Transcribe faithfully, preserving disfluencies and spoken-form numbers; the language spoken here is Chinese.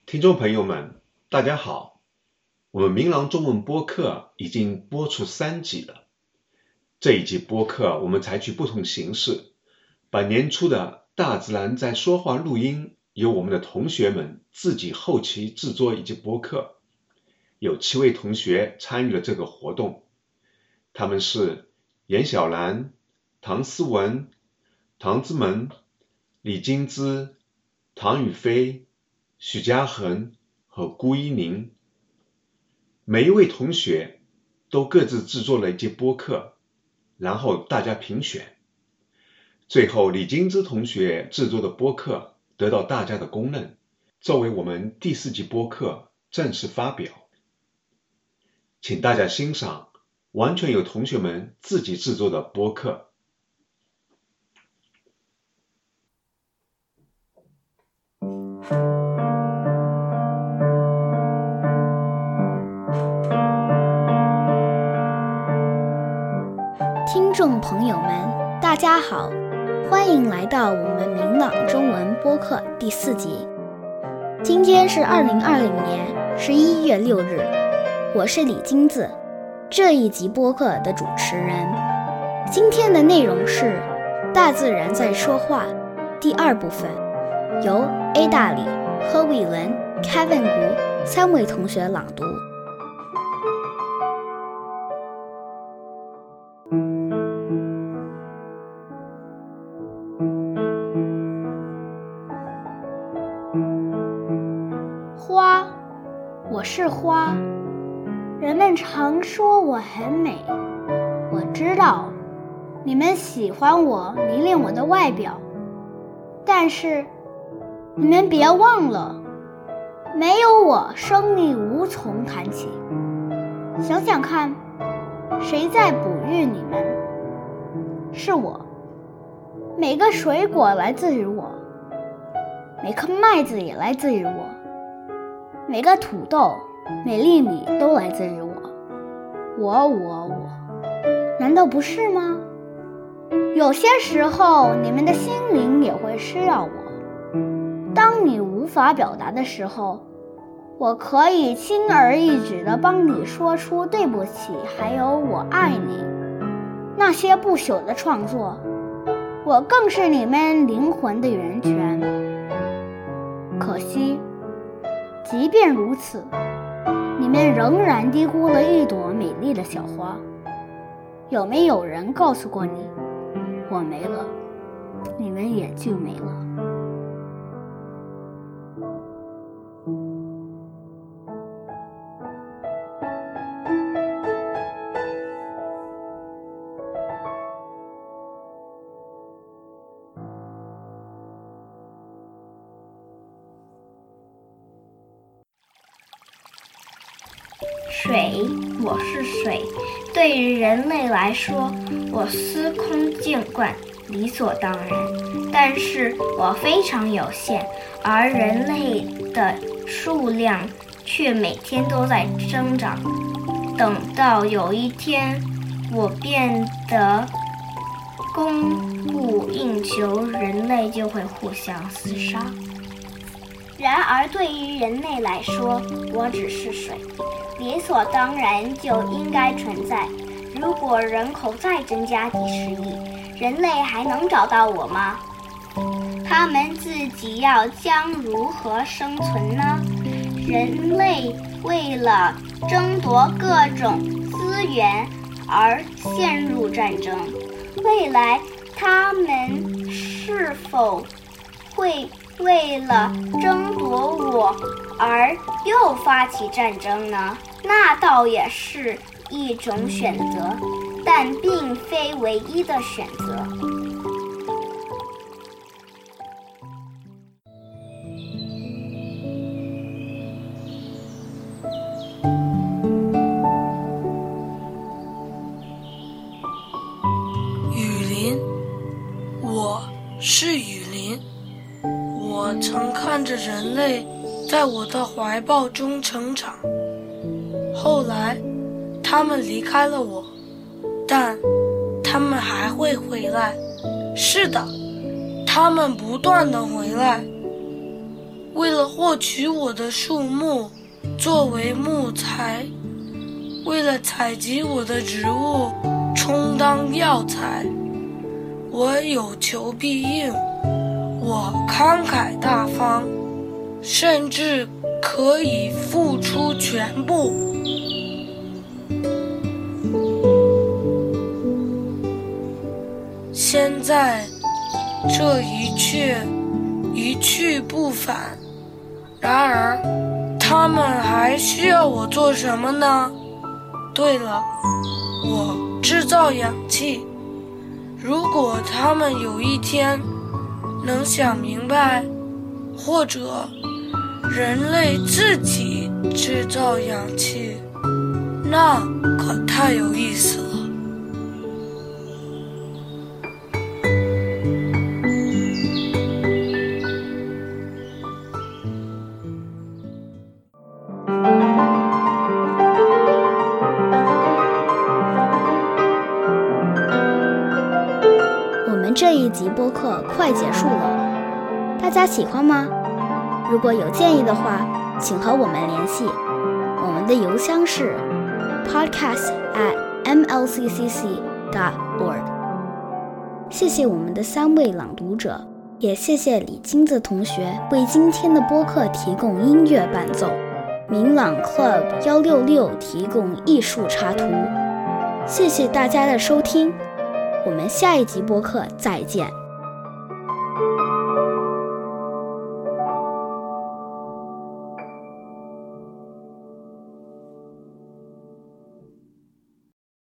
听众朋友们，大家好，我们明朗中文播客已经播出三集了。这一集播客我们采取不同形式，把年初的大自然在说话录音由我们的同学们自己后期制作一集播客，有七位同学参与了这个活动，他们是严小兰、唐思文、唐之门、李金枝、唐宇飞、许嘉恒和辜一宁。每一位同学都各自制作了一节播客，然后大家评选。最后李金枝同学制作的播客得到大家的公认，作为我们第四集播客正式发表。请大家欣赏完全由同学们自己制作的播客。 听众朋友们，大家好，欢迎来到我们明朗中文播客第四集。今天是二零二零年十一月六日，我是李金子，这一集播客的主持人。今天的内容是《大自然在说话》第二部分，由 A 大里、何伟伦、Kevin 谷三位同学朗读。 花，我是花，人们常说我很美，我知道你们喜欢我，迷恋我的外表，但是你们别忘了，没有我生命无从谈起。想想看，谁在哺育你们？是我。每个水果来自于我，每颗麦子也来自于我，每个土豆、每粒米都来自于我。我我我，难道不是吗？有些时候你们的心灵也会需要我，当你无法表达的时候，我可以轻而易举地帮你说出对不起还有我爱你。那些不朽的创作，我更是你们灵魂的源泉。可惜即便如此，你们仍然低估了一朵美丽的小花。有没有人告诉过你，我没了，你们也就没了。 水，我是水。对于人类来说，我司空见惯，理所当然。但是我非常有限，而人类的数量却每天都在增长。等到有一天，我变得供不应求，人类就会互相厮杀。然而对于人类来说，我只是水，理所当然就应该存在。如果人口再增加几十亿，人类还能找到我吗？他们自己要将如何生存呢？人类为了争夺各种资源而陷入战争，未来他们是否会为了争夺我而又发起战争呢？那倒也是一种选择，但并非唯一的选择。 雨林，我是雨林。我曾看着人类在我的怀抱中成长，后来他们离开了我，但他们还会回来。是的，他们不断地回来。 为了获取我的树木作为木材，为了采集我的植物充当药材。我有求必应，我慷慨大方，甚至可以付出全部。现在这一切一去不返，然而他们还需要我做什么呢？对了，我制造氧气。如果他们有一天能想明白，或者人类自己制造氧气，那可太有意思了。 这一集播客快结束了，大家喜欢吗？如果有建议的话，请和我们联系，我们的邮箱是 podcast at m l c c c dot org。 谢谢我们的三位朗读者，也谢谢李金子同学为今天的播客提供音乐伴奏，明朗 Club 一六六提供艺术插图。谢谢大家的收听，我们下一集播客再见。